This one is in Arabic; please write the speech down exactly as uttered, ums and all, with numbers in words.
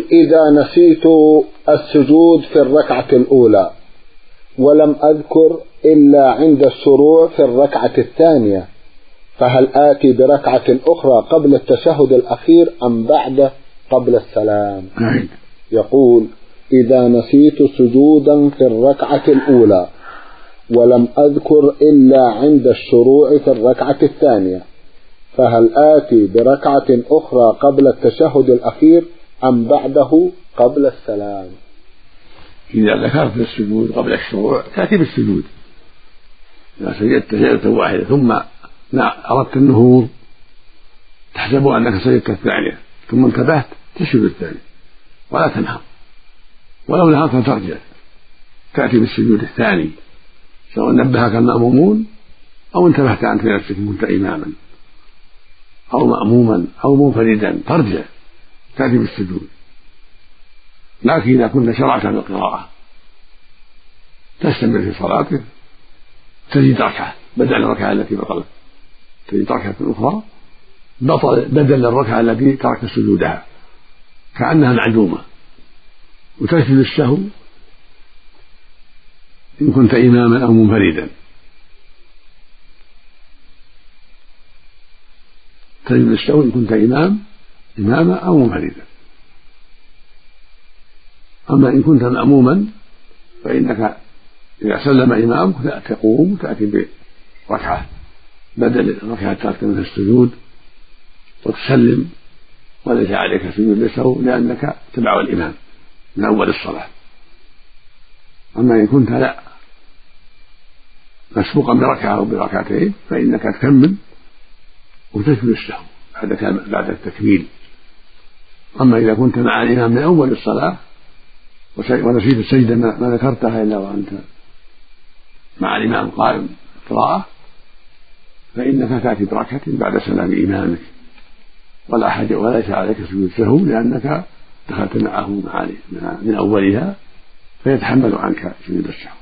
إذا نسيت السجود في الركعة الأولى ولم أذكر إلا عند الشروع في الركعة الثانية، فهل آتي بركعة أخرى قبل التشهد الأخير أم بعده قبل السلام؟ يقول: إذا نسيت سجودا في الركعة الأولى ولم أذكر إلا عند الشروع في الركعة الثانية، فهل آتي بركعة أخرى قبل التشهد الأخير أم بعده قبل السلام؟ إذا ذكرت السجود قبل الشروع تأتي بالسجود. إذا سجدت سجدة واحدة ثم أردت النهوض تحسب أنك سجدت الثانية ثم انتبهت تسجد الثانية ولا تنهض، ولو نهضت ترجع تأتي بالسجود الثاني، سواء نبهك المأمومون أو انتبهت أنت بنفسك كنت إماما أو مأموما أو منفردا ترجع تأتي بالسجود. لكن إذا كنت شرعت بالقراءة تستمر في صلاتك تزيد ركعة بدل الركعة التي بطلت، تزيد ركعة أخرى بطل بدل الركعة التي تركت سجودها كأنها معدومة، وتسجد السهو إن كنت إماما أو منفردا، تسجد السهو إن كنت إمام إماما أو منفردا. أما إن كنت مأموما فإنك إذا سلم إمامك تقوم تأتي بركعة بدل الركعة التي من السجود وتسلم وليس عليك سجود للسهو لأنك تبع الإمام من أول الصلاة. أما إن كنت لا مسبوقا بركعة أو بركعتين فإنك تكمل وتسجد السهو بعد التكميل. أما إذا كنت مع الإمام من أول الصلاة ونسيت السجدة ما ذكرتها إلا وأنت مع الإمام قائم قراءة فإنك تأتي بركعة بعد سلام إمامك ولا حاجة وليس عليك سجود سهو لأنك دخلت معه من أولها فيتحمل عنك سجود السهو.